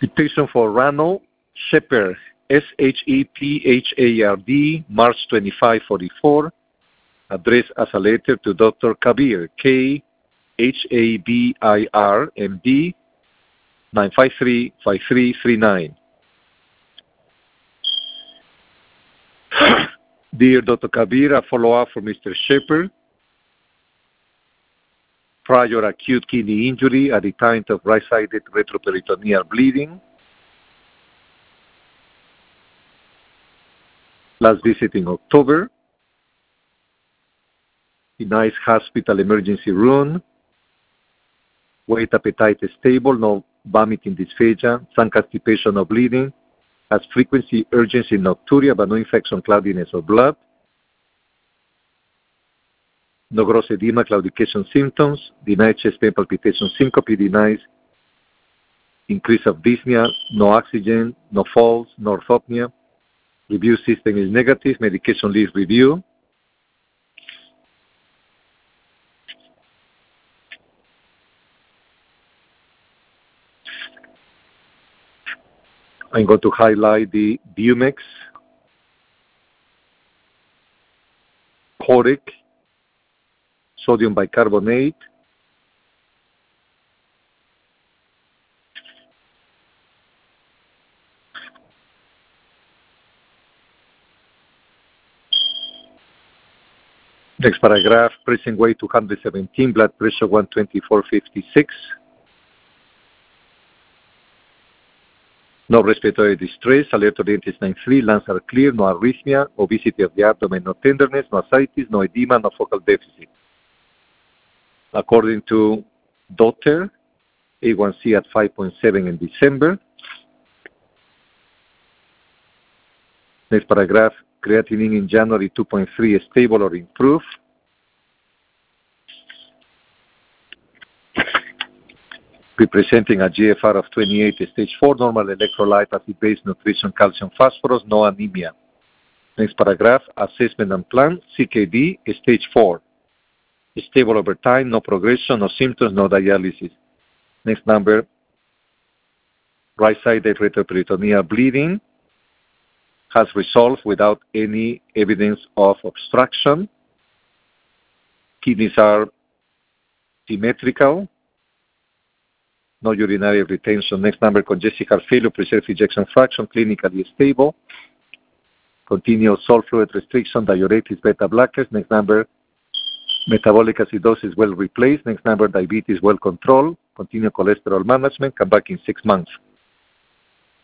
Citation for Ranald Shepard, Shepard, March 25, 44, addressed as a letter to Dr. Kabir, Khabir, MD, 953-5339. Dear Dr. Kabir, a follow-up for Mr. Shepard. Prior acute kidney injury at the time of right-sided retroperitoneal bleeding. Last visit in October. In nice hospital emergency room. Weight, appetite stable, no vomiting, dysphagia, some constipation or bleeding. Has frequency, urgency, nocturia, but no infection, cloudiness, or blood. No gross edema, claudication symptoms, denied chest pain, palpitation, syncope, denies increase of dyspnea, no oxygen, no falls, no orthopnea. Review system is negative, medication list review. I'm going to highlight the Bumex, Coric, sodium bicarbonate, next paragraph, pressing weight 217, blood pressure 124/56. No respiratory distress, alert oriented 9-3, lungs are clear, no arrhythmia, obesity of the abdomen, no tenderness, no ascites, no edema, no focal deficit. According to Dotter, A1C at 5.7 in December. Next paragraph, creatinine in January 2.3, stable or improved. Representing a GFR of 28, stage 4, normal electrolyte, acid-base nutrition, calcium, phosphorus, no anemia. Next paragraph, assessment and plan, CKD, stage 4. Stable over time, no progression, no symptoms, no dialysis. Next number, right-sided retroperitoneal bleeding has resolved without any evidence of obstruction. Kidneys are symmetrical. No urinary retention. Next number, congestive heart failure, preserved ejection fraction, clinically stable. Continuous salt fluid restriction, diuretics, beta blockers. Next number, metabolic acidosis well replaced. Next number, diabetes well controlled. Continue cholesterol management. Come back in 6 months.